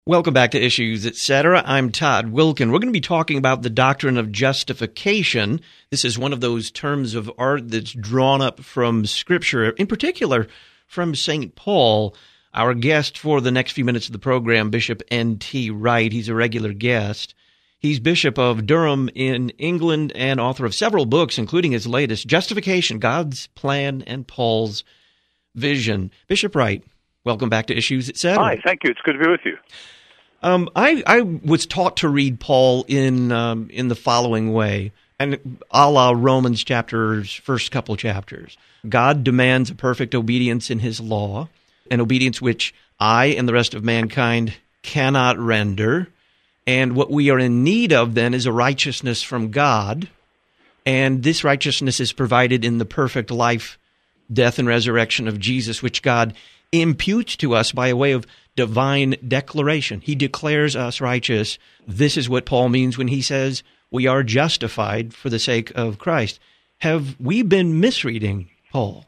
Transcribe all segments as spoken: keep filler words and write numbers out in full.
Welcome back to Issues, et cetera. I'm Todd Wilkin. We're going to be talking about the doctrine of justification. This is one of those terms of art that's drawn up from Scripture, in particular from Saint Paul. Our guest for the next few minutes of the program, Bishop N T Wright. He's a regular guest. He's Bishop of Durham in England and author of several books, including his latest, Justification, God's Plan and Paul's Vision. Bishop Wright, welcome back to Issues, et cetera. Hi, thank you. It's good to be with you. Um, I, I was taught to read Paul in um, in the following way, and a la Romans chapters, first couple chapters. God demands a perfect obedience in his law, an obedience which I and the rest of mankind cannot render. And what we are in need of then is a righteousness from God, and this righteousness is provided in the perfect life, death, and resurrection of Jesus, which God imputes to us by a way of divine declaration. He declares us righteous. This is what Paul means when he says we are justified for the sake of Christ. Have we been misreading Paul?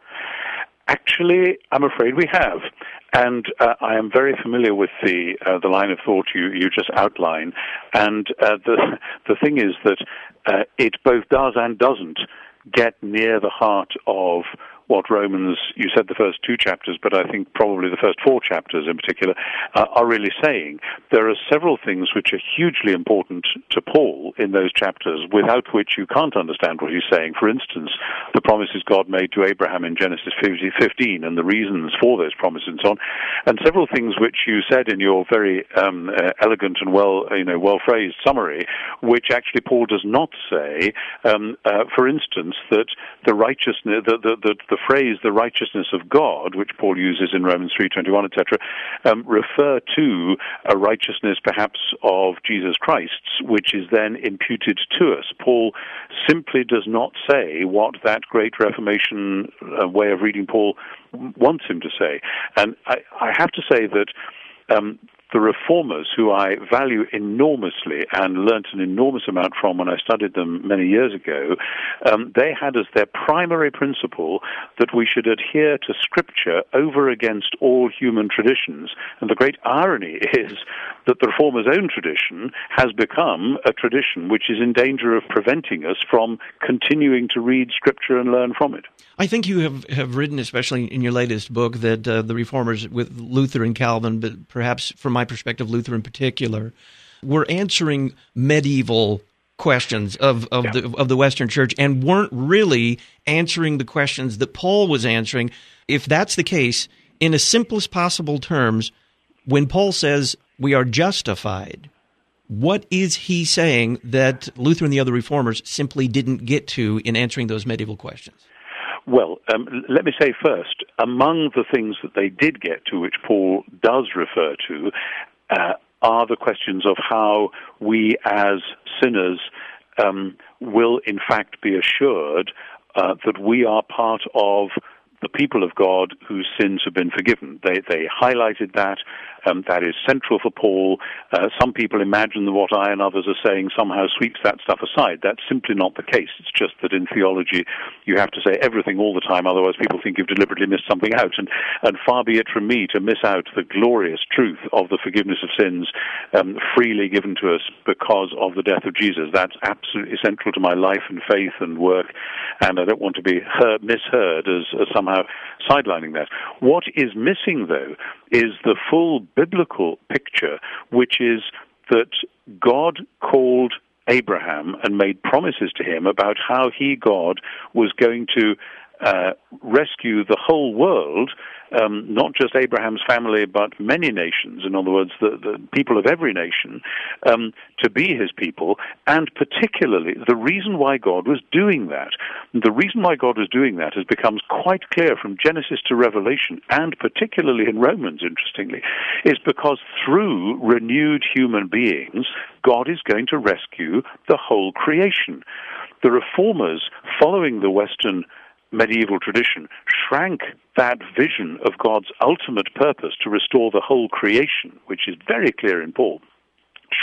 Actually, I'm afraid we have. And uh, I am very familiar with the uh, the line of thought you, you just outlined. And uh, the the thing is that uh, it both does and doesn't get near the heart of what Romans, you said the first two chapters, but I think probably the first four chapters in particular, uh, are really saying. There are several things which are hugely important to Paul in those chapters, without which you can't understand what he's saying. For instance, the promises God made to Abraham in Genesis fifteen and the reasons for those promises and so on, and several things which you said in your very um, uh, elegant and well, you know, well-phrased summary, which actually Paul does not say. Um, uh, for instance, that the righteousness, the, the, the, the phrase "the righteousness of God," which Paul uses in Romans three twenty-one, et cetera, um, refer to a righteousness perhaps of Jesus Christ's, which is then imputed to us. Paul simply does not say what that great Reformation uh, way of reading Paul wants him to say. And I, I have to say that um, the reformers, who I value enormously and learnt an enormous amount from when I studied them many years ago, um, they had as their primary principle that we should adhere to Scripture over against all human traditions. And the great irony is that the reformers' own tradition has become a tradition which is in danger of preventing us from continuing to read Scripture and learn from it. I think you have, have written, especially in your latest book, that uh, the reformers with Luther and Calvin, but perhaps from my perspective, Luther in particular, were answering medieval questions of, of, yeah. the, of the Western Church and weren't really answering the questions that Paul was answering. If that's the case, in the simplest possible terms, when Paul says we are justified, what is he saying that Luther and the other reformers simply didn't get to in answering those medieval questions? Well, um, let me say first, among the things that they did get to, which Paul does refer to, uh, are the questions of how we as sinners um, will in fact be assured uh, that we are part of the people of God whose sins have been forgiven. They, they highlighted that. Um, that is central for Paul. Uh, some people imagine that what I and others are saying somehow sweeps that stuff aside. That's simply not the case. It's just that in theology you have to say everything all the time, otherwise people think you've deliberately missed something out. And, and far be it from me to miss out the glorious truth of the forgiveness of sins um, freely given to us because of the death of Jesus. That's absolutely central to my life and faith and work, and I don't want to be heard, misheard as, as somehow sidelining that. What is missing, though, is the full biblical picture, which is that God called Abraham and made promises to him about how he, God, was going to uh, rescue the whole world, um, not just Abraham's family, but many nations, in other words, the, the people of every nation, um, to be his people, and particularly the reason why God was doing that. The reason why God was doing that has become quite clear from Genesis to Revelation, and particularly in Romans, interestingly, is because through renewed human beings, God is going to rescue the whole creation. The reformers, following the Western medieval tradition, shrank that vision of God's ultimate purpose to restore the whole creation, which is very clear in Paul,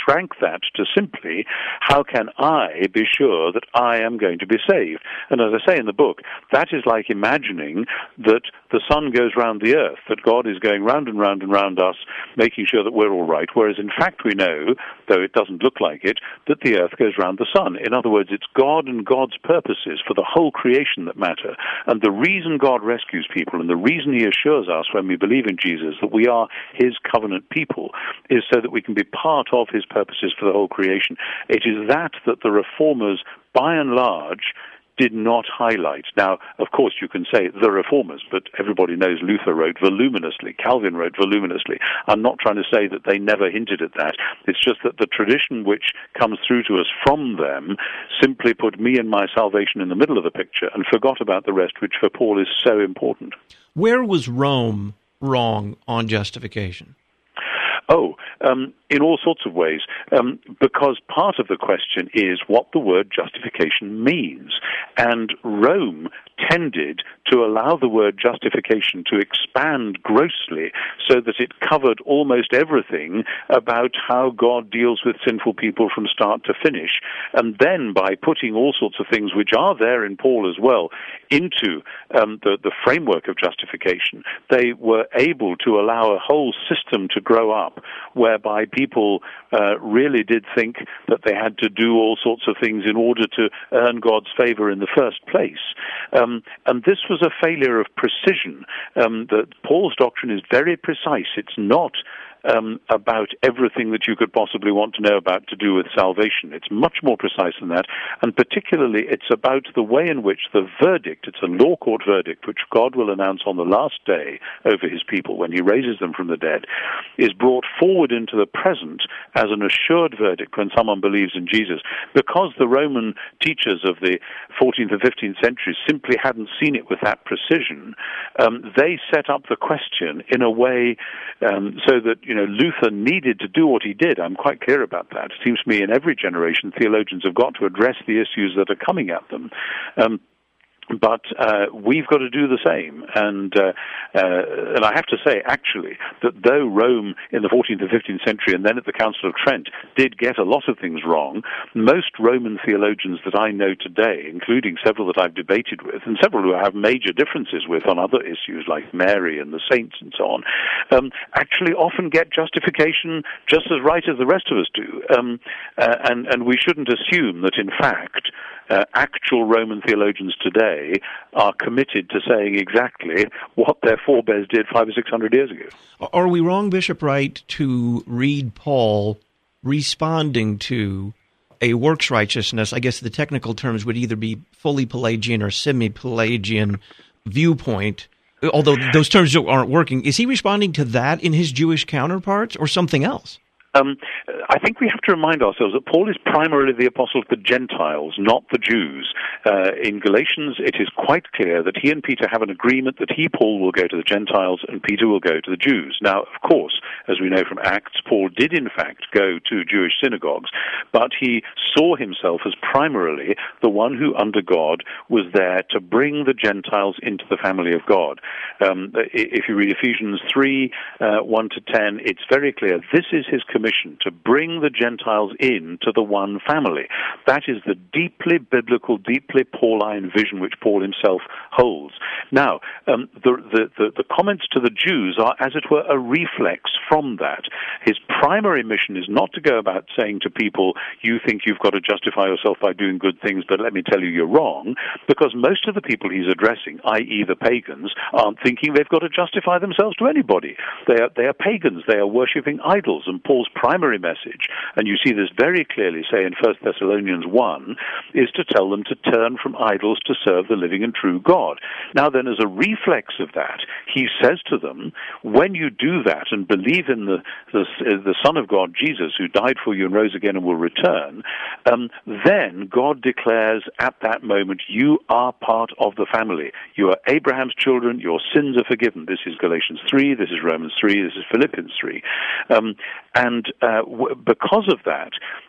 shrank that to simply, how can I be sure that I am going to be saved? And as I say in the book, that is like imagining that the sun goes round the earth, that God is going round and round and round us, making sure that we're all right, whereas in fact we know, though it doesn't look like it, that the earth goes round the sun. In other words, it's God and God's purposes for the whole creation that matter. And the reason God rescues people and the reason he assures us when we believe in Jesus that we are his covenant people is so that we can be part of his purposes for the whole creation. It is that that the reformers, by and large, did not highlight. Now, of course, you can say the reformers, but everybody knows Luther wrote voluminously, Calvin wrote voluminously. I'm not trying to say that they never hinted at that. It's just that the tradition which comes through to us from them simply put me and my salvation in the middle of the picture and forgot about the rest, which for Paul is so important. Where was Rome wrong on justification? Oh, um, in all sorts of ways, um, because part of the question is what the word justification means. And Rome tended to allow the word justification to expand grossly so that it covered almost everything about how God deals with sinful people from start to finish. And then by putting all sorts of things which are there in Paul as well into um, the, the framework of justification, they were able to allow a whole system to grow up whereby people uh, really did think that they had to do all sorts of things in order to earn God's favor in the first place. Um, and this was a failure of precision. Um, that Paul's doctrine is very precise. It's not Um, about everything that you could possibly want to know about to do with salvation. It's much more precise than that, and particularly it's about the way in which the verdict, it's a law court verdict, which God will announce on the last day over his people when he raises them from the dead, is brought forward into the present as an assured verdict when someone believes in Jesus. Because the Roman teachers of the fourteenth and fifteenth centuries simply hadn't seen it with that precision, um, they set up the question in a way um, so that you know, Luther needed to do what he did. I'm quite clear about that. It seems to me in every generation, theologians have got to address the issues that are coming at them. Um, But uh, we've got to do the same. And uh, uh, and I have to say, actually, that though Rome in the fourteenth and fifteenth century and then at the Council of Trent did get a lot of things wrong, most Roman theologians that I know today, including several that I've debated with, and several who I have major differences with on other issues like Mary and the saints and so on, um, actually often get justification just as right as the rest of us do. Um, uh, and, and we shouldn't assume that, in fact, uh, actual Roman theologians today are committed to saying exactly what their forebears did five or six hundred years ago. Are we wrong, Bishop Wright, to read Paul responding to a works righteousness? I guess the technical terms would either be fully Pelagian or semi-Pelagian viewpoint, although those terms aren't working. Is he responding to that in his Jewish counterparts or something else? Um, I think we have to remind ourselves that Paul is primarily the apostle of the Gentiles, not the Jews. Uh, in Galatians, it is quite clear that he and Peter have an agreement that he, Paul, will go to the Gentiles and Peter will go to the Jews. Now, of course, as we know from Acts, Paul did in fact go to Jewish synagogues, but he saw himself as primarily the one who, under God, was there to bring the Gentiles into the family of God. Um, if you read Ephesians three, uh, one to ten, it's very clear this is his commission, to bring the Gentiles in to the one family. That is the deeply biblical, deeply Pauline vision which Paul himself holds. Now, um, the, the, the, the comments to the Jews are, as it were, a reflex from that. His primary mission is not to go about saying to people, you think you've got to justify yourself by doing good things, but let me tell you you're wrong, because most of the people he's addressing, that is the pagans, aren't thinking they've got to justify themselves to anybody. They are, they are pagans. They are worshipping idols, and Paul's primary message, and you see this very clearly, say in First Thessalonians one, is to tell them to turn from idols to serve the living and true God. Now then, as a reflex of that, he says to them, when you do that and believe in the, the, the Son of God, Jesus, who died for you and rose again and will return, um, then God declares at that moment, you are part of the family. You are Abraham's children, your sins are forgiven. This is Galatians three, this is Romans three, this is Philippians three. Um, and And uh, w- because of that,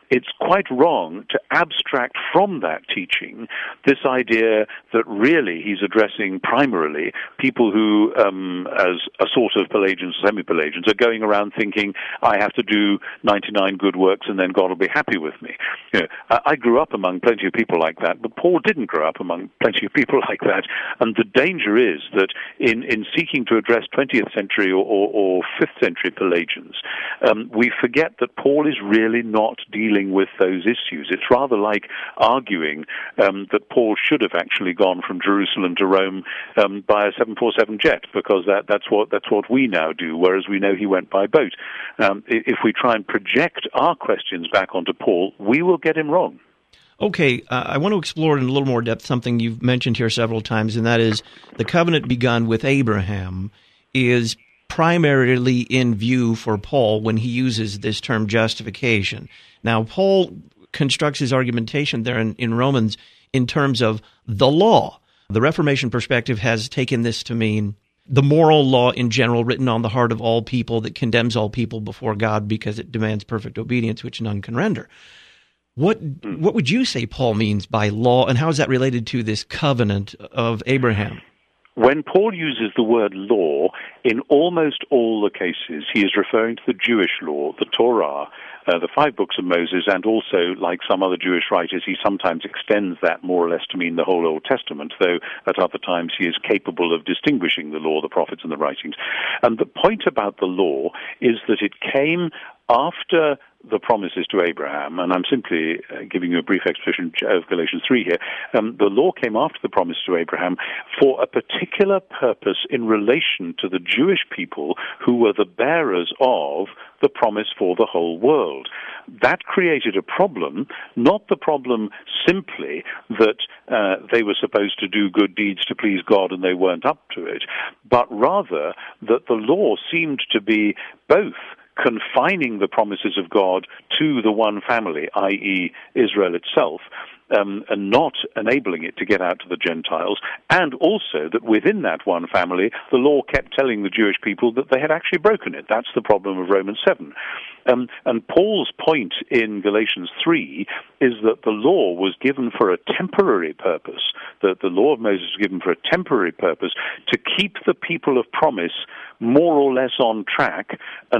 it's quite wrong to abstract from that teaching this idea that really he's addressing primarily people who, um, as a sort of Pelagians, semi-Pelagians, are going around thinking, I have to do ninety-nine good works and then God will be happy with me. You know, I, I grew up among plenty of people like that, but Paul didn't grow up among plenty of people like that. And the danger is that in, in seeking to address twentieth century or, or, or fifth century Pelagians, um, we forget that Paul is really not dealing with those issues. It's rather like arguing um, that Paul should have actually gone from Jerusalem to Rome um, by a seven forty-seven jet, because that, that's what that's what we now do, whereas we know he went by boat. Um, if we try and project our questions back onto Paul, we will get him wrong. Okay, uh, I want to explore in a little more depth something you've mentioned here several times, and that is the covenant begun with Abraham is primarily in view for Paul when he uses this term justification. Now, Paul constructs his argumentation there in, in Romans in terms of the law. The Reformation perspective has taken this to mean the moral law in general written on the heart of all people that condemns all people before God because it demands perfect obedience, which none can render. What what would you say Paul means by law, and how is that related to this covenant of Abraham? When Paul uses the word law, in almost all the cases, he is referring to the Jewish law, the Torah, uh, the five books of Moses, and also, like some other Jewish writers, he sometimes extends that more or less to mean the whole Old Testament, though at other times he is capable of distinguishing the law, the prophets, and the writings. And the point about the law is that it came after the promises to Abraham, and I'm simply uh, giving you a brief exposition of Galatians three here. Um, the law came after the promise to Abraham for a particular purpose in relation to the Jewish people who were the bearers of the promise for the whole world. That created a problem, not the problem simply that uh, they were supposed to do good deeds to please God and they weren't up to it, but rather that the law seemed to be both confining the promises of God to the one family, that is. Israel itself, um, and not enabling it to get out to the Gentiles, and also that within that one family, the law kept telling the Jewish people that they had actually broken it. That's the problem of Romans seven. Um, and Paul's point in Galatians three is that the law was given for a temporary purpose, that the law of Moses was given for a temporary purpose to keep the people of promise more or less on track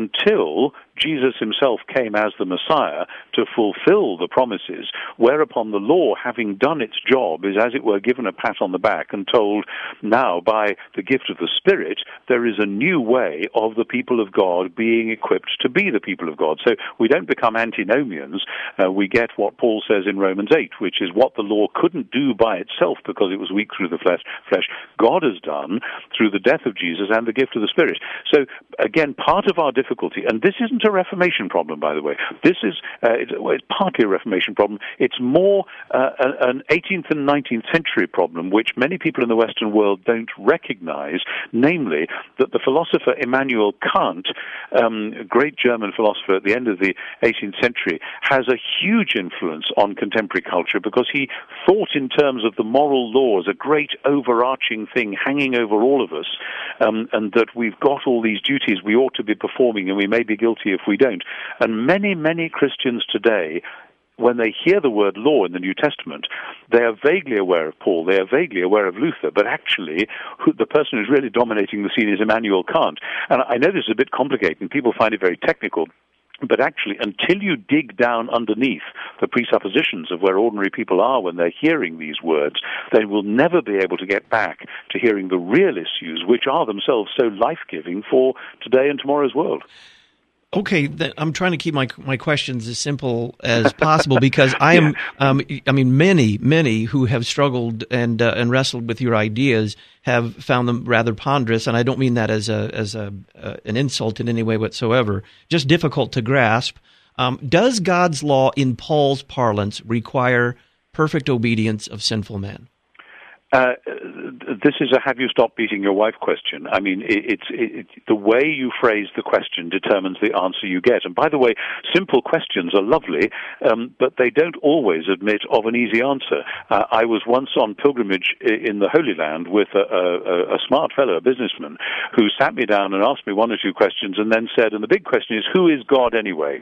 until Jesus himself came as the Messiah to fulfill the promises, whereupon the law, having done its job, is as it were given a pat on the back and told, now by the gift of the Spirit, there is a new way of the people of God being equipped to be the people of God. So we don't become antinomians. Uh, we get what Paul says in Romans eight, which is what the law couldn't do by itself because it was weak through the flesh, flesh God has done through the death of Jesus and the gift of the Spirit. So again, part of our difficulty, and this isn't a Reformation problem, by the way. This is uh, it's, well, it's partly a Reformation problem. It's more uh, an eighteenth and nineteenth century problem, which many people in the Western world don't recognize, namely that the philosopher Immanuel Kant, um, a great German philosopher at the end of the eighteenth century, has a huge influence on contemporary culture because he thought in terms of the moral law as a great overarching thing hanging over all of us, um, and that we've got all these duties we ought to be performing, and we may be guilty if we don't. And many, many Christians today, when they hear the word law in the New Testament, they are vaguely aware of Paul, they are vaguely aware of Luther, but actually who, the person who's really dominating the scene is Immanuel Kant. And I know this is a bit complicated, and people find it very technical, but actually, until you dig down underneath the presuppositions of where ordinary people are when they're hearing these words, they will never be able to get back to hearing the real issues, which are themselves so life-giving for today and tomorrow's world. Okay, then I'm trying to keep my my questions as simple as possible because I am, um, I mean, many, many who have struggled and uh, and wrestled with your ideas have found them rather ponderous, and I don't mean that as a as a uh, an insult in any way whatsoever. Just difficult to grasp. Um, does God's law, in Paul's parlance, require perfect obedience of sinful men? Uh, this is a have you stopped beating your wife question. I mean, it, it's it, the way you phrase the question determines the answer you get. And by the way, simple questions are lovely, um, but they don't always admit of an easy answer. Uh, I was once on pilgrimage in the Holy Land with a, a, a smart fellow, a businessman, who sat me down and asked me one or two questions and then said, and the big question is, who is God anyway?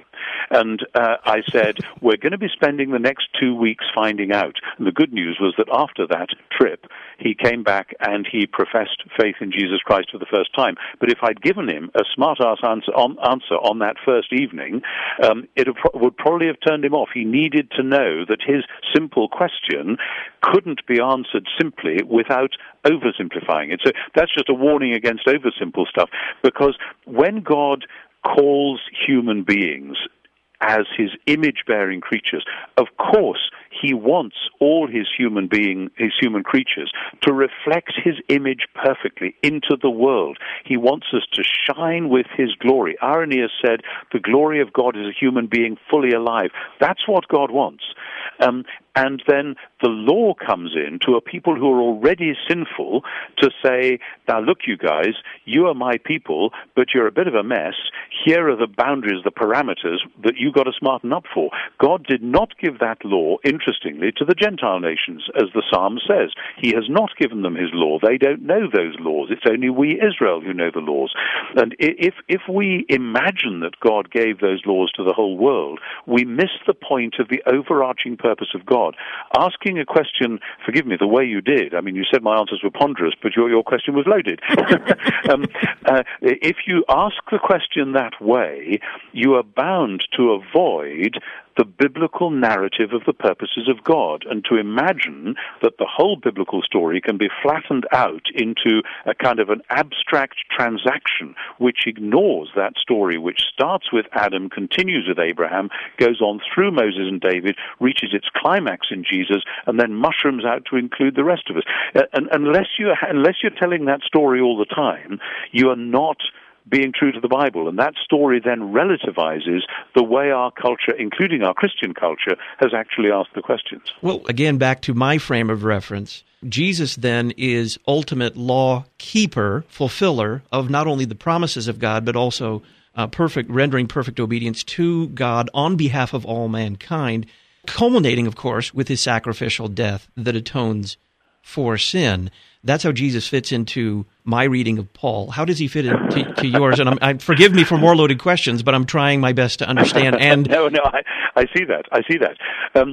And uh, I said, we're going to be spending the next two weeks finding out. And the good news was that after that trip, he came back and he professed faith in Jesus Christ for the first time. But if I'd given him a smart-ass answer on, answer on that first evening, um, it would probably have turned him off. He needed to know that his simple question couldn't be answered simply without oversimplifying it. So that's just a warning against oversimple stuff, because when God calls human beings as his image-bearing creatures, of course he wants all his human being, his human creatures to reflect his image perfectly into the world. He wants us to shine with his glory. Irenaeus said, the glory of God is a human being fully alive. That's what God wants. Um, and then the law comes in to a people who are already sinful to say, now look, you guys, you are my people, but you're a bit of a mess. Here are the boundaries, the parameters that you've got to smarten up for. God did not give that law, interestingly, to the Gentile nations, as the Psalm says. He has not given them his law. They don't know those laws. It's only we, Israel, who know the laws. And if, if we imagine that God gave those laws to the whole world, we miss the point of the overarching purpose of God. Asking a question, forgive me, the way you did, I mean, you said my answers were ponderous, but your, your question was loaded. um, uh, if you ask the question that way, you are bound to avoid the biblical narrative of the purposes of God, and to imagine that the whole biblical story can be flattened out into a kind of an abstract transaction which ignores that story, which starts with Adam, continues with Abraham, goes on through Moses and David, reaches its climax in Jesus, and then mushrooms out to include the rest of us. Uh, and unless you unless you're telling that story all the time, you are not being true to the Bible, and that story then relativizes the way our culture, including our Christian culture, has actually asked the questions. Well, again, back to my frame of reference, Jesus then is ultimate law keeper, fulfiller of not only the promises of God, but also uh, perfect, rendering perfect obedience to God on behalf of all mankind, culminating, of course, with his sacrificial death that atones for sin. That's how Jesus fits into my reading of Paul. How does he fit into to yours? And I'm, I, forgive me for more loaded questions, but I'm trying my best to understand. And no, no, I, I see that. I see that. Um,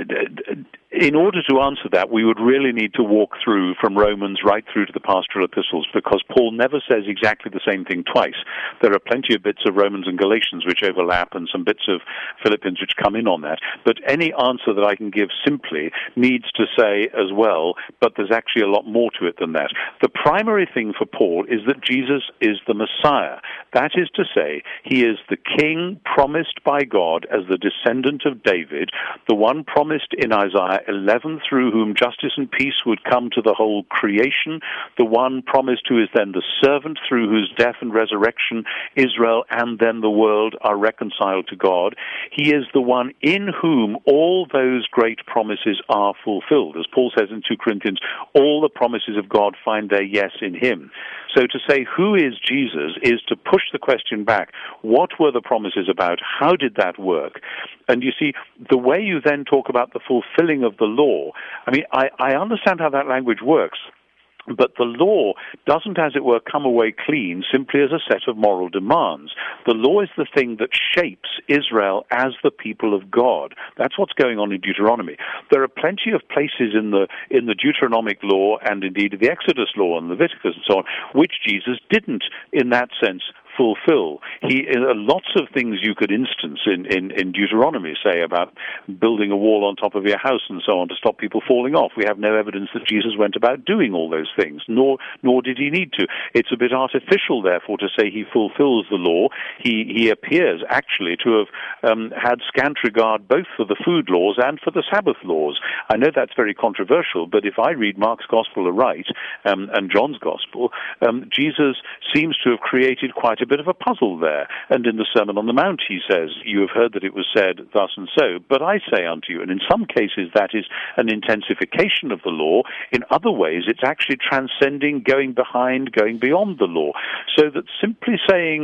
in order to answer that, we would really need to walk through from Romans right through to the pastoral epistles, because Paul never says exactly the same thing twice. There are plenty of bits of Romans and Galatians which overlap, and some bits of Philippians which come in on that. But any answer that I can give simply needs to say as well, but there's actually a lot more to it than that. The primary thing for Paul is that Jesus is the Messiah. That is to say, he is the king promised by God as the descendant of David, the one promised in Isaiah eleven, through whom justice and peace would come to the whole creation, the one promised who is then the servant through whose death and resurrection Israel and then the world are reconciled to God. He is the one in whom all those great promises are fulfilled. As Paul says in two Corinthians, all the promises of God find their yes in him. So to say, who is Jesus, is to push the question back. What were the promises about? How did that work? And you see, the way you then talk about the fulfilling of the law, I mean, I, I understand how that language works. But the law doesn't, as it were, come away clean simply as a set of moral demands. The law is the thing that shapes Israel as the people of God. That's what's going on in Deuteronomy. There are plenty of places in the in the Deuteronomic law, and indeed the Exodus law and Leviticus and so on, which Jesus didn't, in that sense, fulfill. He, uh, lots of things you could instance in, in, in Deuteronomy, say about building a wall on top of your house and so on to stop people falling off. We have no evidence that Jesus went about doing all those things, nor nor did he need to. It's a bit artificial, therefore, to say he fulfills the law. He, he appears actually to have um, had scant regard both for the food laws and for the Sabbath laws. I know that's very controversial, but if I read Mark's Gospel aright, um, and John's Gospel, um, Jesus seems to have created quite a bit of a puzzle there. And in the Sermon on the Mount, he says, you have heard that it was said thus and so, but I say unto you. And in some cases, that is an intensification of the law. In other ways, it's actually transcending, going behind, going beyond the law. So that simply saying,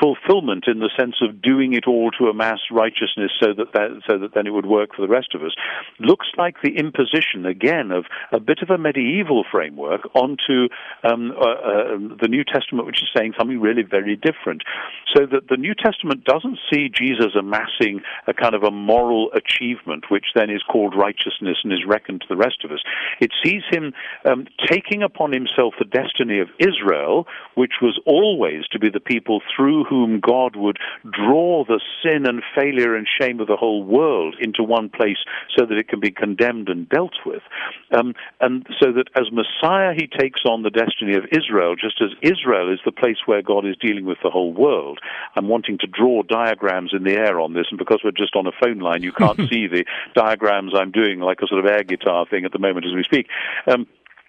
fulfillment in the sense of doing it all to amass righteousness so that, that so that then it would work for the rest of us, looks like the imposition, again, of a bit of a medieval framework onto um, uh, uh, the New Testament, which is saying something really very different. So that the New Testament doesn't see Jesus amassing a kind of a moral achievement, which then is called righteousness and is reckoned to the rest of us. It sees him um, taking upon himself the destiny of Israel, which was always to be the people through whom God would draw the sin and failure and shame of the whole world into one place so that it can be condemned and dealt with. Um, and so that as Messiah, he takes on the destiny of Israel, just as Israel is the place where God is dealing with the whole world. I'm wanting to draw diagrams in the air on this, and because we're just on a phone line, you can't see the diagrams I'm doing like a sort of air guitar thing at the moment as we speak. Um,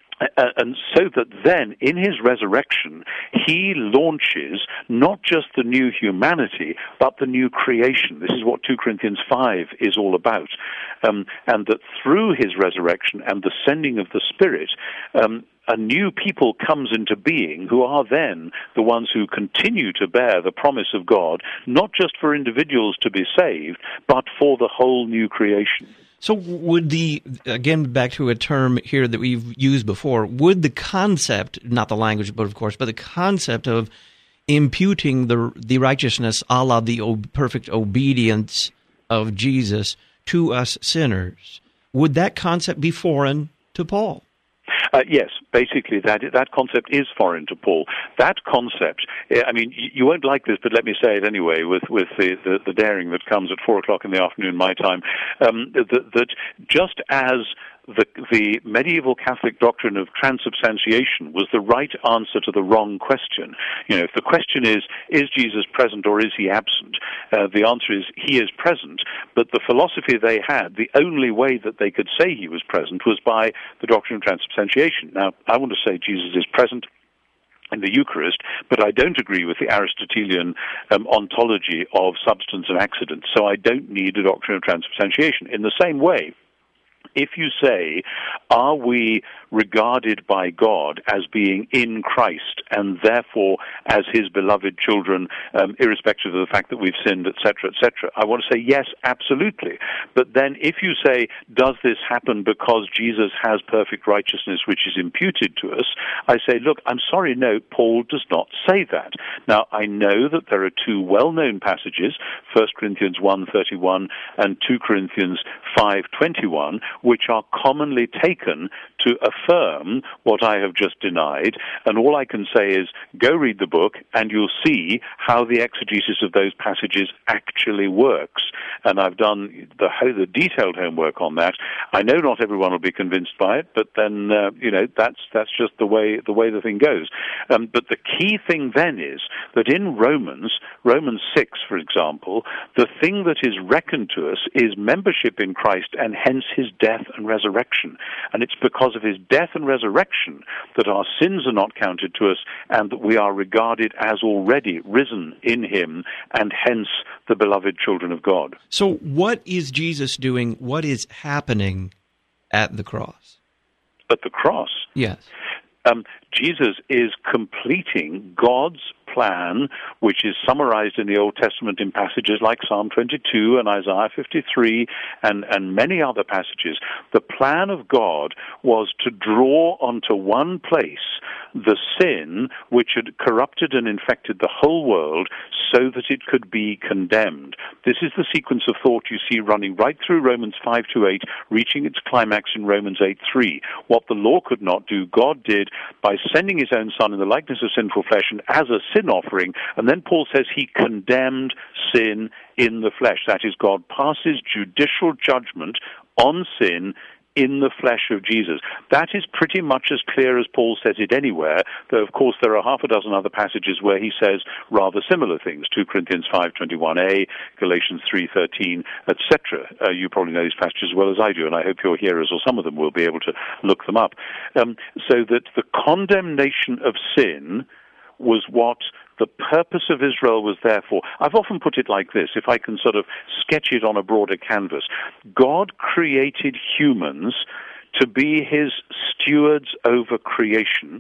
And so that then, in his resurrection, he launches not just the new humanity, but the new creation. This is what two Corinthians five is all about. Um, and that through his resurrection and the sending of the Spirit, um, a new people comes into being who are then the ones who continue to bear the promise of God, not just for individuals to be saved, but for the whole new creation. So would the, again, back to a term here that we've used before, would the concept, not the language, but of course, but the concept of imputing the the righteousness a la the o- perfect obedience of Jesus to us sinners, would that concept be foreign to Paul? Uh, yes, basically that that concept is foreign to Paul. That concept, I mean, you won't like this, but let me say it anyway, with, with the, the, the daring that comes at four o'clock in the afternoon my time, um, that, that just as The, the medieval Catholic doctrine of transubstantiation was the right answer to the wrong question. You know, if the question is, is Jesus present or is he absent? Uh, the answer is, he is present. But the philosophy they had, the only way that they could say he was present was by the doctrine of transubstantiation. Now, I want to say Jesus is present in the Eucharist, but I don't agree with the Aristotelian um, ontology of substance and accident, so I don't need a doctrine of transubstantiation. In the same way, if you say, are we regarded by God as being in Christ and therefore as his beloved children, um, irrespective of the fact that we've sinned, et cetera, et cetera, I want to say yes, absolutely. But then if you say, does this happen because Jesus has perfect righteousness which is imputed to us, I say, look, I'm sorry, no, Paul does not say that. Now, I know that there are two well-known passages, First Corinthians one thirty-one and Second Corinthians five twenty-one, which are commonly taken to affirm what I have just denied, and all I can say is go read the book and you'll see how the exegesis of those passages actually works. And I've done the, the detailed homework on that. I know not everyone will be convinced by it, but then uh, you know that's that's just the way the way the thing goes. Um, but the key thing then is that in Romans, Romans six, for example, the thing that is reckoned to us is membership in Christ and hence his death and resurrection. And it's because of his death and resurrection that our sins are not counted to us and that we are regarded as already risen in him and hence the beloved children of God. So what is Jesus doing? What is happening at the cross? At the cross? Yes. Um, Jesus is completing God's plan, which is summarized in the Old Testament in passages like Psalm twenty-two and Isaiah fifty-three and, and many other passages. The plan of God was to draw onto one place the sin which had corrupted and infected the whole world so that it could be condemned. This is the sequence of thought you see running right through Romans five to eight, reaching its climax in Romans eight three. What the law could not do, God did by sending his own Son in the likeness of sinful flesh and as a sin offering, and then Paul says he condemned sin in the flesh. That is, God passes judicial judgment on sin in the flesh of Jesus. That is pretty much as clear as Paul says it anywhere, though of course there are half a dozen other passages where he says rather similar things, Second Corinthians five twenty-one a, Galatians three thirteen, et cetera. Uh, you probably know these passages as well as I do, and I hope your hearers, or some of them, will be able to look them up. Um, so that the condemnation of sin was what the purpose of Israel was there for. I've often put it like this, if I can sort of sketch it on a broader canvas. God created humans to be his stewards over creation,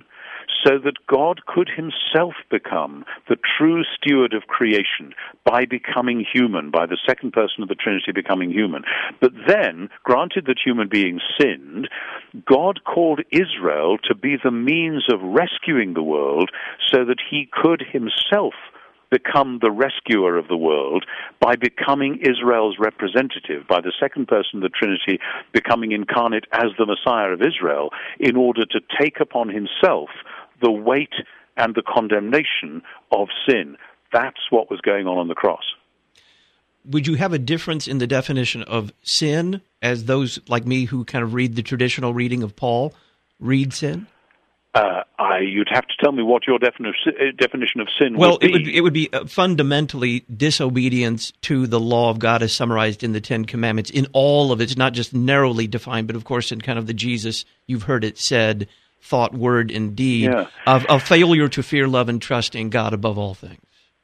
so that God could himself become the true steward of creation by becoming human, by the second person of the Trinity becoming human. But then, granted that human beings sinned, God called Israel to be the means of rescuing the world so that he could himself become the rescuer of the world by becoming Israel's representative, by the second person of the Trinity becoming incarnate as the Messiah of Israel, in order to take upon himself the weight and the condemnation of sin. That's what was going on on the cross. Would you have a difference in the definition of sin as those like me who kind of read the traditional reading of Paul read sin? Uh, I, you'd have to tell me what your definition definition of sin well, would be. Well, it would, it would be fundamentally disobedience to the law of God as summarized in the Ten Commandments in all of it. It's not just narrowly defined, but of course in kind of the Jesus, you've heard it said, thought, word, and deed, yeah. of a failure to fear, love, and trust in God above all things.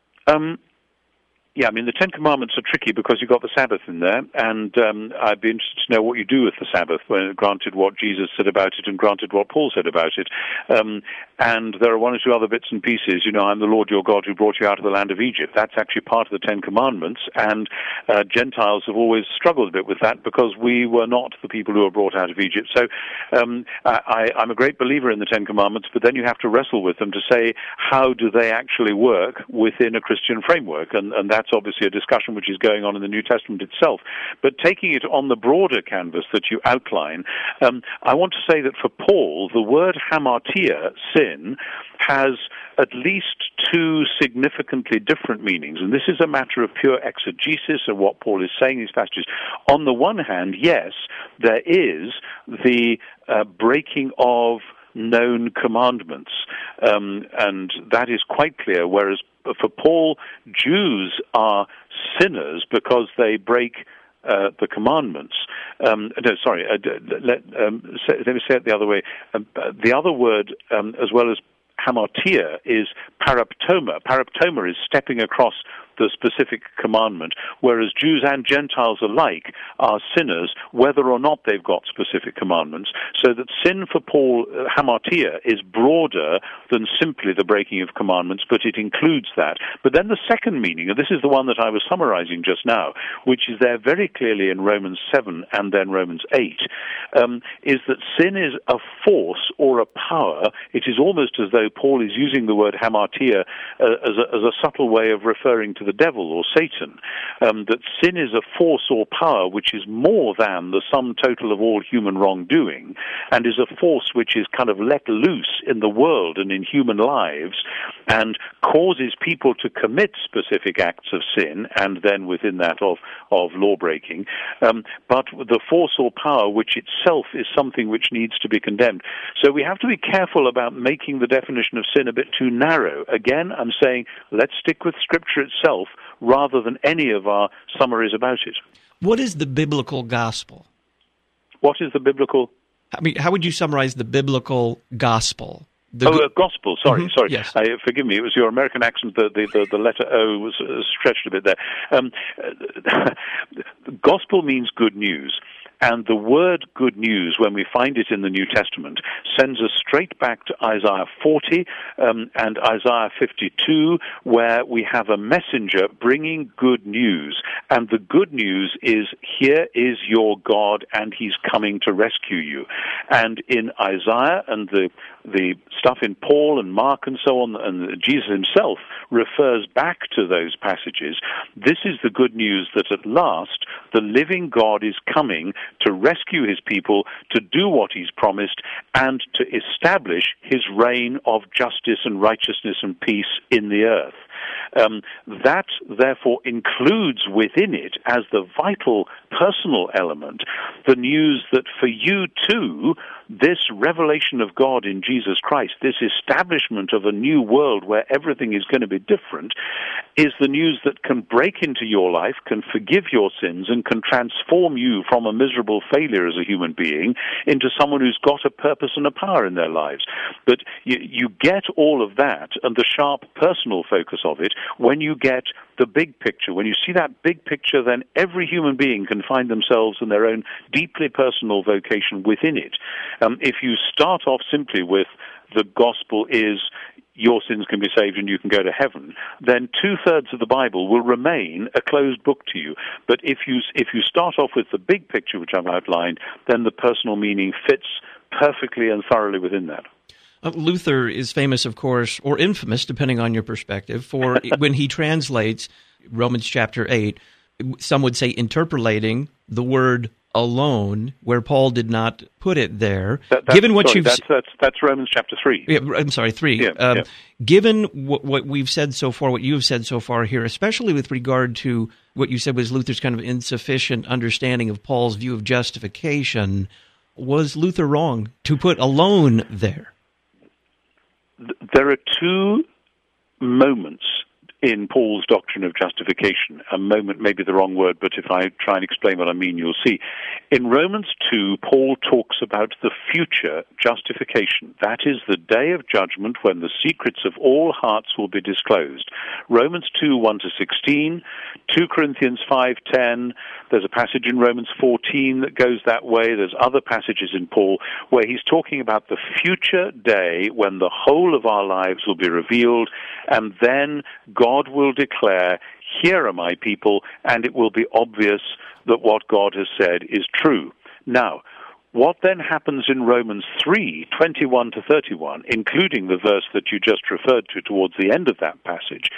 Um. Yeah, I mean, the Ten Commandments are tricky because you've got the Sabbath in there, and um, I'd be interested to know what you do with the Sabbath, when, granted what Jesus said about it and granted what Paul said about it. Um, and there are one or two other bits and pieces. You know, I'm the Lord your God who brought you out of the land of Egypt. That's actually part of the Ten Commandments, and uh, Gentiles have always struggled a bit with that because we were not the people who were brought out of Egypt. So um, I, I'm a great believer in the Ten Commandments, but then you have to wrestle with them to say, how do they actually work within a Christian framework? And, and that's obviously a discussion which is going on in the New Testament itself. But taking it on the broader canvas that you outline, um, I want to say that for Paul, the word hamartia, sin, has at least two significantly different meanings. And this is a matter of pure exegesis of what Paul is saying in these passages. On the one hand, yes, there is the uh, breaking of known commandments, um, and that is quite clear, whereas for Paul, Jews are sinners because they break uh, the commandments. Um, no, sorry, uh, let, um, say, let me say it the other way. Um, the other word, um, as well as hamartia, is paraptoma. Paraptoma is stepping across the specific commandment, whereas Jews and Gentiles alike are sinners whether or not they've got specific commandments, so that sin for Paul, uh, hamartia, is broader than simply the breaking of commandments, but it includes that. But then the second meaning, and this is the one that I was summarizing just now, which is there very clearly in Romans seven and then Romans eight, um, is that sin is a force or a power. It is almost as though Paul is using the word hamartia uh, as, a, as a subtle way of referring to the devil or Satan, um, that sin is a force or power which is more than the sum total of all human wrongdoing, and is a force which is kind of let loose in the world and in human lives, and causes people to commit specific acts of sin, and then within that of, of law-breaking, um, but the force or power which itself is something which needs to be condemned. So we have to be careful about making the definition of sin a bit too narrow. Again, I'm saying let's stick with Scripture itself rather than any of our summaries about it. What is the biblical gospel? What is the biblical? I mean, how would you summarize the biblical gospel? The oh, go- uh, gospel. Sorry, mm-hmm. sorry. Yes. Uh, forgive me. It was your American accent. The the, the, the letter O was uh, stretched a bit there. Um, gospel means good news. And the word good news, when we find it in the New Testament, sends us straight back to Isaiah forty um, and Isaiah fifty-two, where we have a messenger bringing good news. And the good news is, here is your God, and he's coming to rescue you. And in Isaiah and the the stuff in Paul and Mark and so on, and Jesus himself refers back to those passages. This is the good news that at last the living God is coming to rescue his people, to do what he's promised, and to establish his reign of justice and righteousness and peace in the earth. Um, that, therefore, includes within it, as the vital personal element, the news that for you too, this revelation of God in Jesus Christ, this establishment of a new world where everything is going to be different, is the news that can break into your life, can forgive your sins, and can transform you from a miserable failure as a human being into someone who's got a purpose and a power in their lives. But you, you get all of that and the sharp personal focus of it when you get the big picture. When you see that big picture, then every human being can find themselves in their own deeply personal vocation within it. Um, if you start off simply with the gospel is your sins can be saved and you can go to heaven, then two-thirds of the Bible will remain a closed book to you. But if you if you start off with the big picture, which I've outlined, then the personal meaning fits perfectly and thoroughly within that. Uh, Luther is famous, of course, or infamous, depending on your perspective, for when he translates Romans chapter eight, some would say interpolating the word alone, where Paul did not put it there. That, that's, given what sorry, you've that's, that's that's Romans chapter three. Yeah, I'm sorry, three. Yeah, um, yeah. Given what, what we've said so far, what you've said so far here, especially with regard to what you said was Luther's kind of insufficient understanding of Paul's view of justification, was Luther wrong to put alone there? There are two moments in Paul's doctrine of justification. A moment may be the wrong word, but if I try and explain what I mean, you'll see. In Romans two, Paul talks about the future justification. That is the day of judgment when the secrets of all hearts will be disclosed. Romans two, one to sixteen, two Corinthians five ten, there's a passage in Romans fourteen that goes that way. There's other passages in Paul where he's talking about the future day when the whole of our lives will be revealed, and then God God will declare, here are my people, and it will be obvious that what God has said is true. Now, what then happens in Romans three, twenty-one to thirty-one, including the verse that you just referred to towards the end of that passage,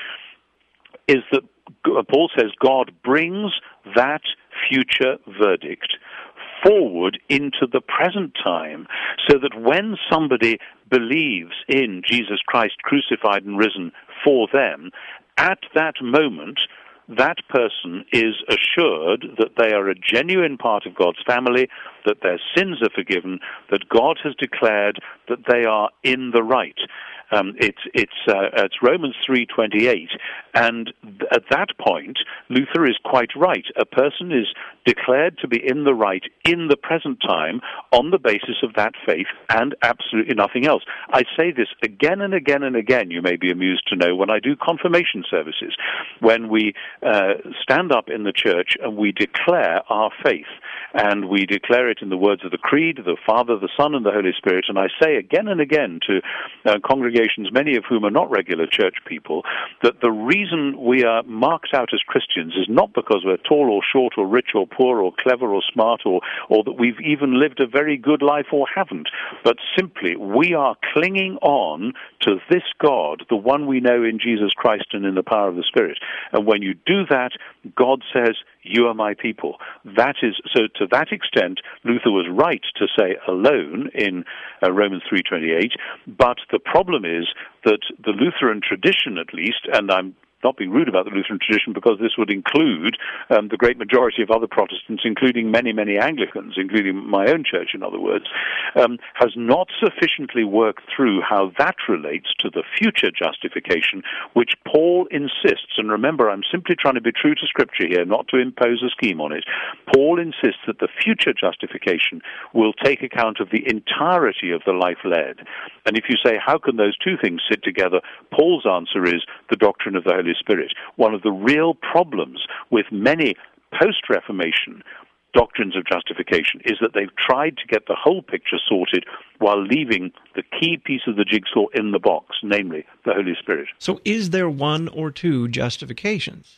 is that Paul says God brings that future verdict forward into the present time, so that when somebody believes in Jesus Christ crucified and risen for them, at that moment, that person is assured that they are a genuine part of God's family, that their sins are forgiven, that God has declared that they are in the right. Um, it's it's uh, it's Romans three twenty-eight, and th- at that point, Luther is quite right. A person is declared to be in the right in the present time on the basis of that faith and absolutely nothing else. I say this again and again and again, you may be amused to know, when I do confirmation services, when we uh, stand up in the church and we declare our faith, and we declare it in the words of the Creed, the Father, the Son, and the Holy Spirit, and I say again and again to uh, congregations, many of whom are not regular church people, that the reason we are marked out as Christians is not because we're tall or short or rich or poor or clever or smart or, or that we've even lived a very good life or haven't, but simply we are clinging on to this God, the one we know in Jesus Christ and in the power of the Spirit. And when you do that, God says, you are my people. That is, so to that extent, Luther was right to say alone in uh, Romans three twenty-eight, but the problem is that the Lutheran tradition, at least, and I'm not being rude about the Lutheran tradition, because this would include um, the great majority of other Protestants, including many, many Anglicans, including my own church, in other words, um, has not sufficiently worked through how that relates to the future justification, which Paul insists, and remember, I'm simply trying to be true to Scripture here, not to impose a scheme on it. Paul insists that the future justification will take account of the entirety of the life led. And if you say, how can those two things sit together? Paul's answer is the doctrine of the Holy Spirit. One of the real problems with many post-Reformation doctrines of justification is that they've tried to get the whole picture sorted while leaving the key piece of the jigsaw in the box, namely the Holy Spirit. So is there one or two justifications?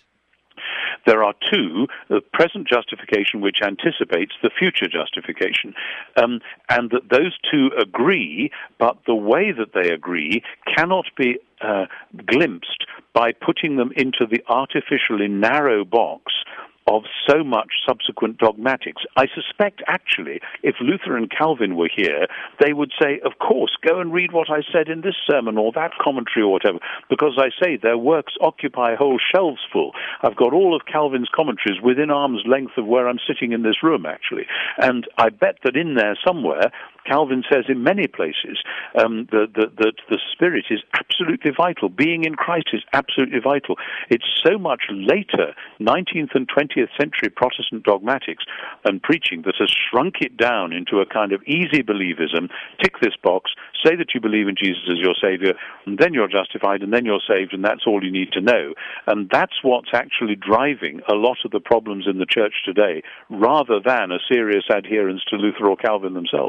There are two, the present justification which anticipates the future justification, um, and that those two agree, but the way that they agree cannot be uh, glimpsed by putting them into the artificially narrow box of so much subsequent dogmatics. I suspect, actually, if Luther and Calvin were here, they would say, of course, go and read what I said in this sermon or that commentary or whatever, because I say their works occupy whole shelves full. I've got all of Calvin's commentaries within arm's length of where I'm sitting in this room, actually. And I bet that in there somewhere, Calvin says in many places um, that, that, that the Spirit is absolutely vital. Being in Christ is absolutely vital. It's so much later, nineteenth and twentieth century Protestant dogmatics and preaching that has shrunk it down into a kind of easy believism. Tick this box, say that you believe in Jesus as your Savior, and then you're justified, and then you're saved, and that's all you need to know. And that's what's actually driving a lot of the problems in the church today, rather than a serious adherence to Luther or Calvin themselves. So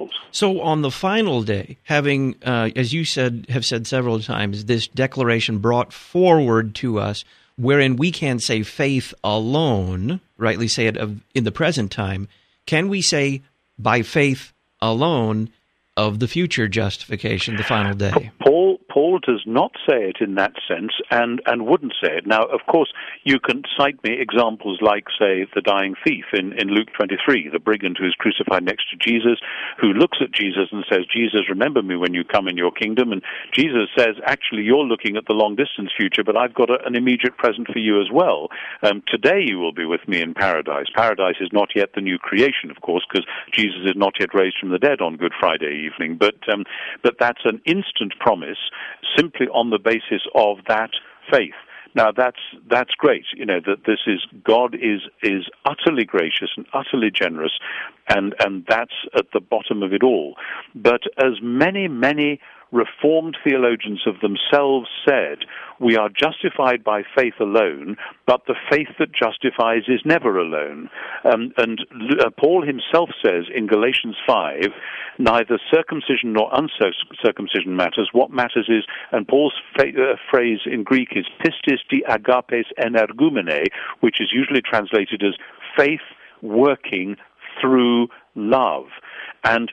So on the final day, having, uh, as you said, have said several times, this declaration brought forward to us, wherein we can say faith alone, rightly say it of, in the present time, can we say by faith alone of the future justification, the final day? Paul Paul does not say it in that sense, and, and wouldn't say it. Now, of course, you can cite me examples like, say, the dying thief in, in Luke twenty-three, the brigand who is crucified next to Jesus, who looks at Jesus and says, Jesus, remember me when you come in your kingdom. And Jesus says, actually, you're looking at the long-distance future, but I've got a, an immediate present for you as well. Um, today you will be with me in paradise. Paradise is not yet the new creation, of course, because Jesus is not yet raised from the dead on Good Friday evening. But, um, but that's an instant promise simply on the basis of that faith. Now that's that's great, you know, that this is God is is utterly gracious and utterly generous, and and that's at the bottom of it all. But as many many Reformed theologians of themselves said, we are justified by faith alone, but the faith that justifies is never alone. Um, and uh, Paul himself says in Galatians five, neither circumcision nor uncircumcision matters. What matters is, and Paul's fa- uh, phrase in Greek is pistis di agapes energumene, which is usually translated as faith working through love. And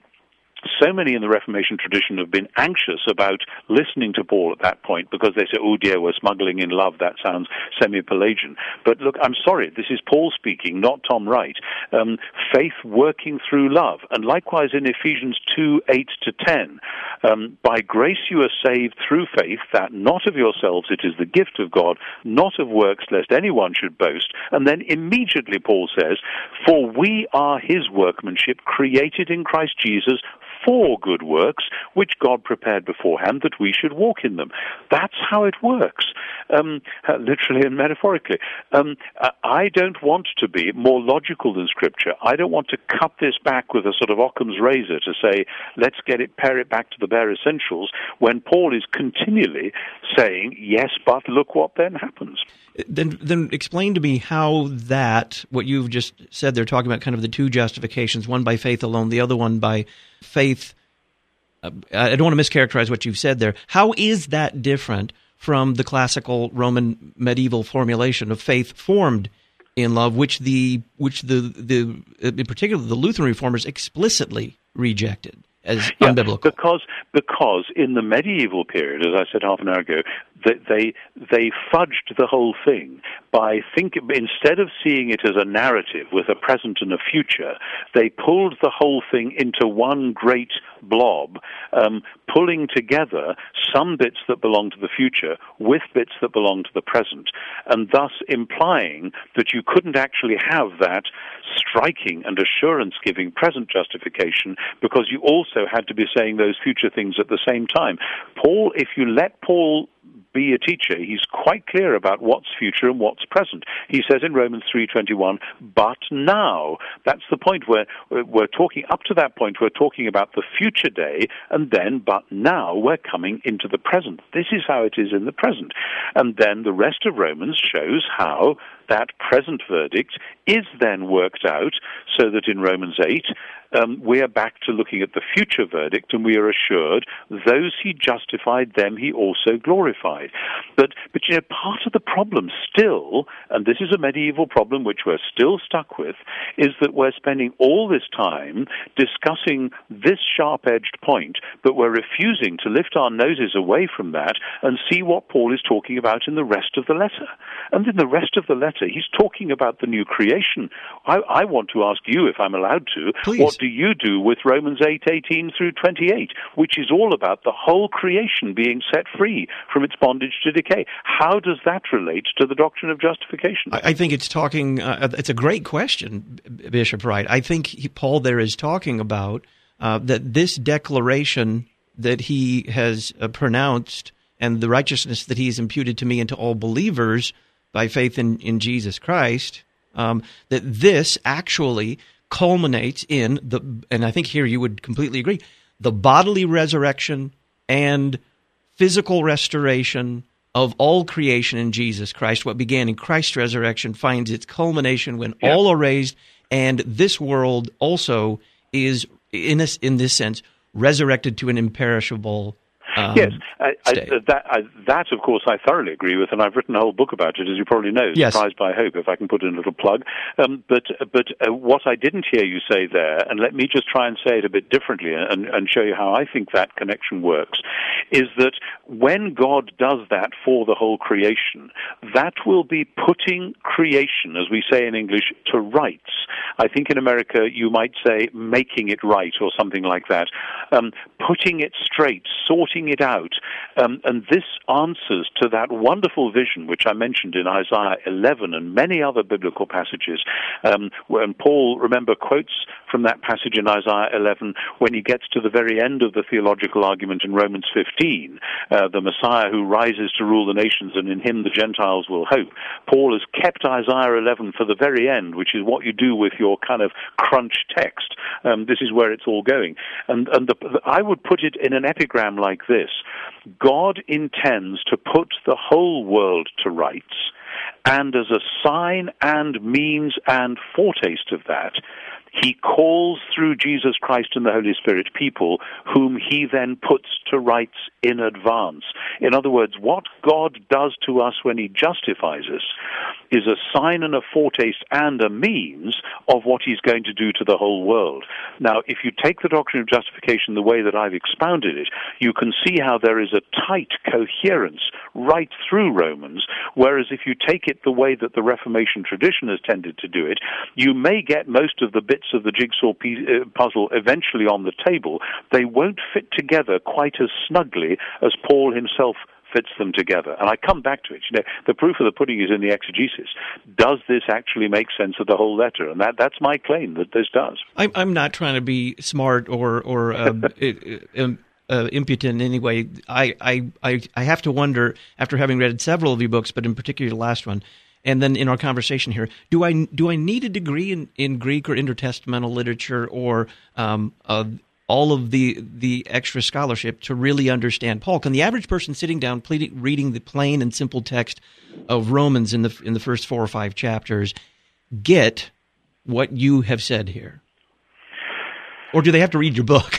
so many in the Reformation tradition have been anxious about listening to Paul at that point because they say, oh dear, we're smuggling in love. That sounds semi-Pelagian. But look, I'm sorry, this is Paul speaking, not Tom Wright. Um, faith working through love. And likewise in Ephesians two, eight to ten, um, by grace you are saved through faith, that not of yourselves, it is the gift of God, not of works, lest anyone should boast. And then immediately Paul says, for we are his workmanship, created in Christ Jesus for good works, which God prepared beforehand that we should walk in them. That's how it works, um, literally and metaphorically. Um, I don't want to be more logical than Scripture. I don't want to cut this back with a sort of Occam's razor to say, let's get it, pare it back to the bare essentials, when Paul is continually saying, yes, but look what then happens. Then, then explain to me how that, what you've just said, they're talking about kind of the two justifications, one by faith alone, the other one by faith. Uh, I don't want to mischaracterize what you've said there. How is that different from the classical Roman medieval formulation of faith formed in love, which the which the the in particular the Lutheran reformers explicitly rejected as yeah, unbiblical? Because because in the medieval period, as I said half an hour ago, they they, they fudged the whole thing by think instead of seeing it as a narrative with a present and a future, they pulled the whole thing into one great blob, um, pulling together some bits that belong to the future with bits that belong to the present, and thus implying that you couldn't actually have that striking and assurance-giving present justification because you also had to be saying those future things at the same time. Paul, if you let Paul be a teacher, he's quite clear about what's future and what's present. He says in Romans three twenty-one, but now. That's the point where we're talking, up to that point, we're talking about the future day, and then, but now, we're coming into the present. This is how it is in the present. And then the rest of Romans shows how that present verdict is then worked out so that in Romans eight, um, we are back to looking at the future verdict, and we are assured those he justified, them he also glorified. But, but you know, part of the problem still, and this is a medieval problem which we're still stuck with, is that we're spending all this time discussing this sharp-edged point, but we're refusing to lift our noses away from that and see what Paul is talking about in the rest of the letter. And in the rest of the letter, he's talking about the new creation. I, I want to ask you, if I'm allowed to, Please. What do you do with Romans eight eighteen through twenty-eight, which is all about the whole creation being set free from its bondage to decay? How does that relate to the doctrine of justification? I, I think it's talking, uh, it's a great question, Bishop Wright. I think he, Paul there is talking about uh, that this declaration that he has uh, pronounced and the righteousness that he has imputed to me and to all believers by faith in, in Jesus Christ, um, that this actually culminates in the, and I think here you would completely agree, the bodily resurrection and physical restoration of all creation in Jesus Christ. What began in Christ's resurrection finds its culmination when yeah. all are raised, and this world also is, in this, in this sense, resurrected to an imperishable Um, yes, I, I, that, I, that, of course, I thoroughly agree with, and I've written a whole book about it, as you probably know, yes. Surprised by Hope, if I can put in a little plug. Um, but but uh, what I didn't hear you say there, and let me just try and say it a bit differently and, and show you how I think that connection works, is that when God does that for the whole creation, that will be putting creation, as we say in English, to rights. I think in America you might say making it right or something like that, um, putting it straight, sorting it out. Um, and this answers to that wonderful vision which I mentioned in Isaiah eleven and many other biblical passages. Um, when Paul, remember, quotes from that passage in Isaiah eleven when he gets to the very end of the theological argument in Romans fifteen, uh, the Messiah who rises to rule the nations, and in him the Gentiles will hope. Paul has kept Isaiah eleven for the very end, which is what you do with your kind of crunch text. Um, this is where it's all going. And, and the, the, I would put it in an epigram like this. God intends to put the whole world to rights, and as a sign and means and foretaste of that, he calls through Jesus Christ and the Holy Spirit people whom he then puts to rights in advance. In other words, what God does to us when he justifies us is a sign and a foretaste and a means of what he's going to do to the whole world. Now, if you take the doctrine of justification the way that I've expounded it, you can see how there is a tight coherence right through Romans, whereas if you take it the way that the Reformation tradition has tended to do it, you may get most of the bits of the jigsaw puzzle eventually on the table. They won't fit together quite as snugly as Paul himself fits them together. And I come back to it. You know, the proof of the pudding is in the exegesis. Does this actually make sense of the whole letter? And that, that's my claim, that this does. I'm, I'm not trying to be smart or, or um, uh, impudent in any way. I, I, I, I have to wonder, after having read several of your books, but in particular the last one, and then in our conversation here, do I do I need a degree in, in Greek or intertestamental literature or um, uh, all of the the extra scholarship to really understand Paul? Can the average person sitting down, pleading, reading the plain and simple text of Romans in the in the first four or five chapters, get what you have said here, or do they have to read your book?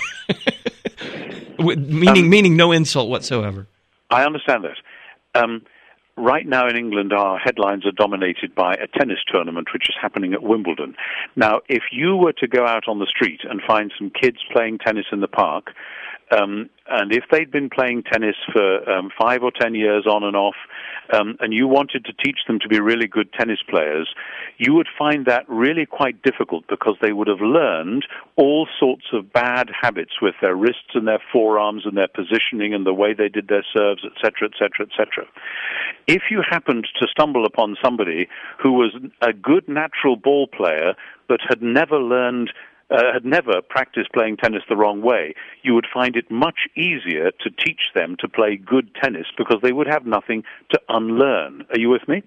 meaning um, meaning no insult whatsoever. I understand that. Um, Right now in England, our headlines are dominated by a tennis tournament, which is happening at Wimbledon. Now, if you were to go out on the street and find some kids playing tennis in the park, um, and if they'd been playing tennis for um, five or ten years on and off, um, and you wanted to teach them to be really good tennis players, you would find that really quite difficult because they would have learned all sorts of bad habits with their wrists and their forearms and their positioning and the way they did their serves, et cetera, et cetera, et cetera. If you happened to stumble upon somebody who was a good natural ball player but had never learned Uh, had never practiced playing tennis the wrong way, you would find it much easier to teach them to play good tennis because they would have nothing to unlearn. Are you with me?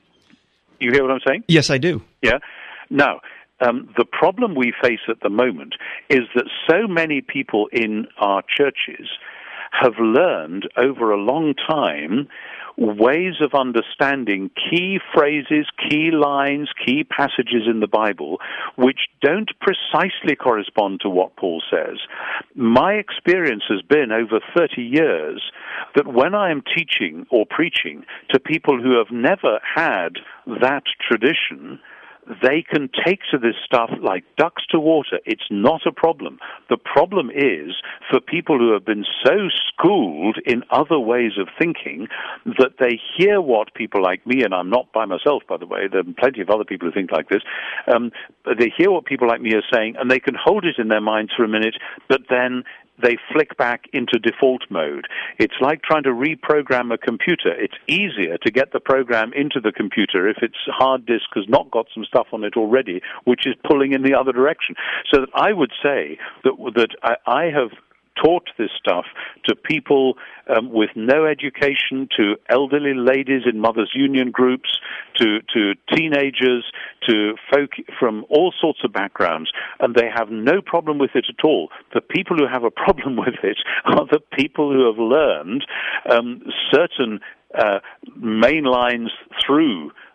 You hear what I'm saying? Yes, I do. Yeah. Now, um, the problem we face at the moment is that so many people in our churches have learned over a long time ways of understanding key phrases, key lines, key passages in the Bible, which don't precisely correspond to what Paul says. My experience has been over thirty years that when I am teaching or preaching to people who have never had that tradition, they can take to this stuff like ducks to water. It's not a problem. The problem is for people who have been so schooled in other ways of thinking that they hear what people like me, and I'm not by myself, by the way, there are plenty of other people who think like this, um, they hear what people like me are saying, and they can hold it in their minds for a minute, but then they flick back into default mode. It's like trying to reprogram a computer. It's easier to get the program into the computer if its hard disk has not got some stuff on it already, which is pulling in the other direction. So that I would say that, that I, I have taught this stuff to people um, with no education, to elderly ladies in mothers' union groups, to, to teenagers, to folk from all sorts of backgrounds, and they have no problem with it at all. The people who have a problem with it are the people who have learned um, certain uh, main lines through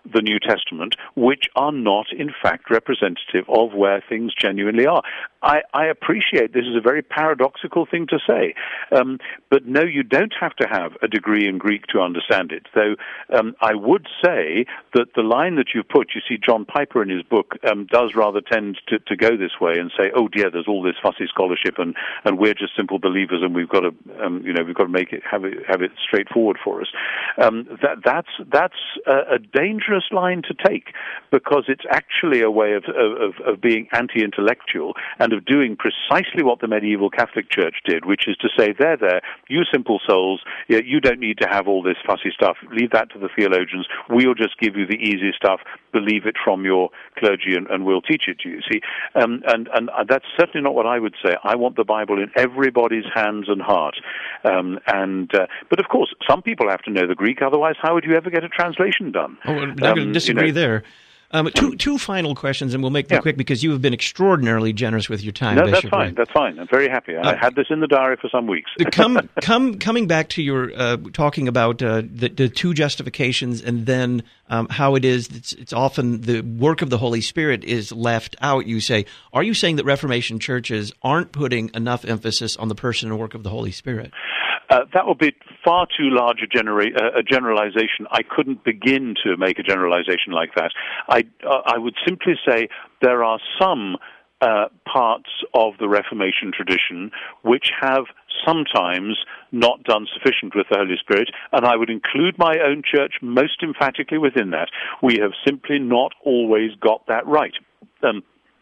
the New Testament which are not, in fact, representative of where things genuinely are. I, I appreciate this is a very paradoxical thing to say, um, but no, you don't have to have a degree in Greek to understand it. Though um, I would say that the line that you put, you see, John Piper in his book um, does rather tend to, to go this way and say, "Oh dear, there's all this fussy scholarship, and, and we're just simple believers, and we've got to, um, you know, we've got to make it have it have it straightforward for us." Um, that that's that's a, a dangerous line to take, because it's actually a way of of, of being anti-intellectual and of doing precisely what the medieval Catholic Church did, which is to say, "There, there, you simple souls, you don't need to have all this fussy stuff. Leave that to the theologians. We'll just give you the easy stuff. Believe it from your clergy, and, and we'll teach it to you." See, um, and and that's certainly not what I would say. I want the Bible in everybody's hands and heart. Um, and uh, but of course, some people have to know the Greek. Otherwise, how would you ever get a translation done? Oh, I'm not um, going to disagree you know, there. Um, two two final questions, and we'll make them yeah. quick, because you have been extraordinarily generous with your time. No, Bishop, that's fine. right? That's fine. I'm very happy. I uh, had this in the diary for some weeks. come, come, coming back to your uh, talking about uh, the, the two justifications, and then um, how it is it's, it's often the work of the Holy Spirit is left out. You say, are you saying that Reformation churches aren't putting enough emphasis on the person and work of the Holy Spirit? Uh, that would be far too large a, genera- uh, a generalization. I couldn't begin to make a generalization like that. I, uh, I would simply say there are some uh, parts of the Reformation tradition which have sometimes not done sufficient with the Holy Spirit, and I would include my own church most emphatically within that. We have simply not always got that right. Um,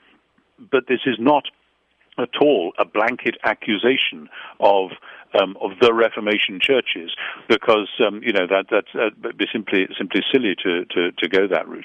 but this is not at all a blanket accusation of um, of the Reformation churches, because um, you know that that's uh, be simply simply silly to, to, to go that route.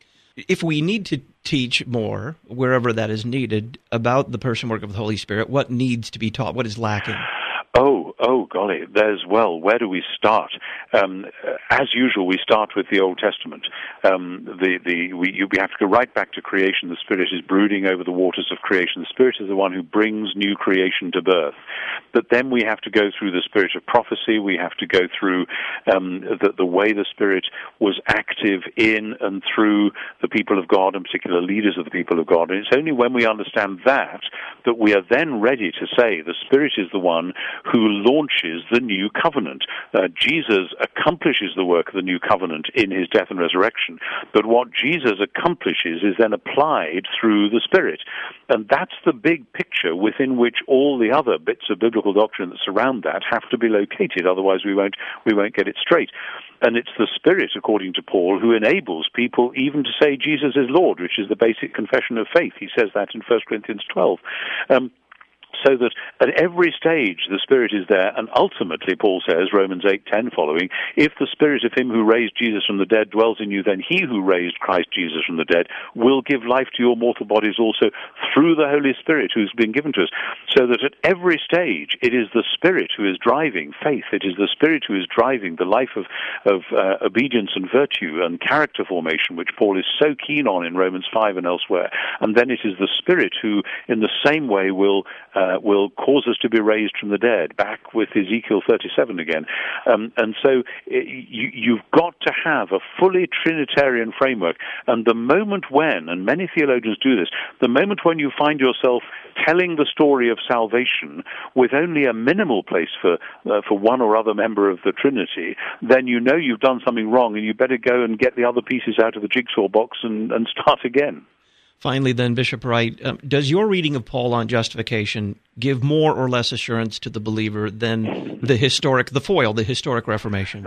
If we need to teach more, wherever that is needed, about the person work of the Holy Spirit, what needs to be taught? What is lacking? Oh, oh, golly, there's, well, where do we start? Um, as usual, we start with the Old Testament. Um, the, the, we, you, we have to go right back to creation. The Spirit is brooding over the waters of creation. The Spirit is the one who brings new creation to birth. But then we have to go through the spirit of prophecy. We have to go through um, the, the way the Spirit was active in and through the people of God, and particular leaders of the people of God. And it's only when we understand that that we are then ready to say the Spirit is the one who launches the new covenant. Uh, Jesus accomplishes the work of the new covenant in his death and resurrection, but what Jesus accomplishes is then applied through the Spirit. And that's the big picture within which all the other bits of biblical doctrine that surround that have to be located, otherwise we won't we won't get it straight. And it's the Spirit, according to Paul, who enables people even to say Jesus is Lord, which is the basic confession of faith. He says that in First Corinthians twelve. Um, So that at every stage the Spirit is there, and ultimately, Paul says, Romans eight ten following, if the Spirit of him who raised Jesus from the dead dwells in you, then he who raised Christ Jesus from the dead will give life to your mortal bodies also through the Holy Spirit who's been given to us. So that at every stage it is the Spirit who is driving faith. It is the Spirit who is driving the life of, of uh, obedience and virtue and character formation, which Paul is so keen on in Romans five and elsewhere. And then it is the Spirit who, in the same way, will uh, Uh, will cause us to be raised from the dead, back with Ezekiel thirty-seven again. Um, and so it, you, you've got to have a fully Trinitarian framework. And the moment when, and many theologians do this, the moment when you find yourself telling the story of salvation with only a minimal place for uh, for one or other member of the Trinity, then you know you've done something wrong, and you better go and get the other pieces out of the jigsaw box and, and start again. Finally, then, Bishop Wright, um, does your reading of Paul on justification give more or less assurance to the believer than the historic, the foil, the historic Reformation?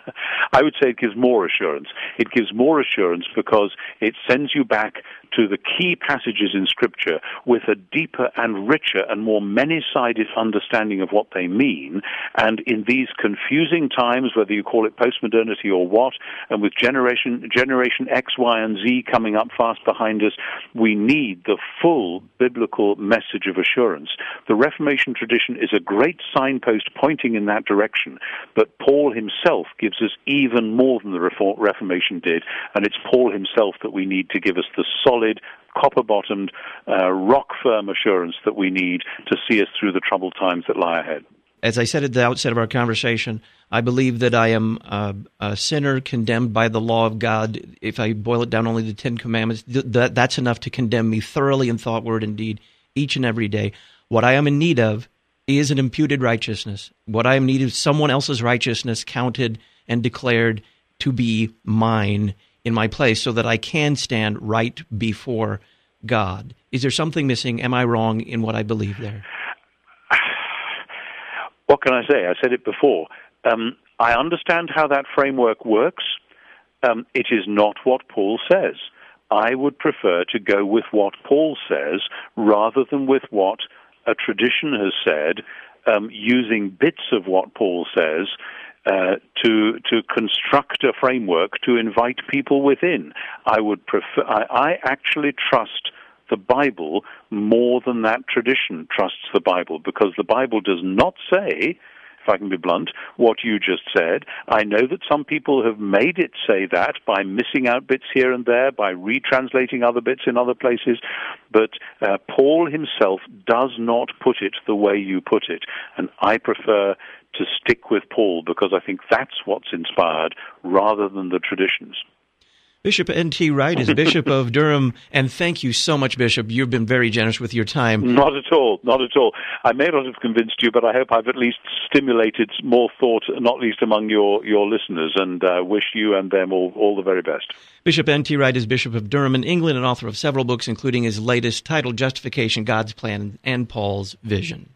I would say it gives more assurance. It gives more assurance because it sends you back to the key passages in Scripture with a deeper and richer and more many-sided understanding of what they mean. And in these confusing times, whether you call it postmodernity or what, and with generation generation X, Y, and Z coming up fast behind us, we need the full biblical message of assurance. The Reformation tradition is a great signpost pointing in that direction, but Paul himself gives us even more than the Reformation did, and it's Paul himself that we need to give us the solid, copper-bottomed, uh, rock-firm assurance that we need to see us through the troubled times that lie ahead. As I said at the outset of our conversation, I believe that I am uh, a sinner condemned by the law of God. If I boil it down only to the Ten Commandments, th- that, that's enough to condemn me thoroughly in thought, word, and deed, each and every day. What I am in need of is an imputed righteousness. What I am in need of is someone else's righteousness counted and declared to be mine in my place so that I can stand right before God. Is there something missing? Am I wrong in what I believe there? What can I say? I said it before. Um, I understand how that framework works. Um, it is not what Paul says. I would prefer to go with what Paul says rather than with what a tradition has said, um, using bits of what Paul says uh, to to construct a framework to invite people within. I would prefer. I, I actually trust the Bible more than that tradition trusts the Bible, because the Bible does not say, if I can be blunt, what you just said. I know that some people have made it say that by missing out bits here and there, by retranslating other bits in other places, but uh, Paul himself does not put it the way you put it, and I prefer to stick with Paul because I think that's what's inspired rather than the traditions. Bishop N T Wright is Bishop of Durham, and thank you so much, Bishop. You've been very generous with your time. Not at all, not at all. I may not have convinced you, but I hope I've at least stimulated more thought, not least among your, your listeners, and uh, wish you and them all, all the very best. Bishop N T Wright is Bishop of Durham in England and author of several books, including his latest titled Justification, God's Plan, and Paul's Vision.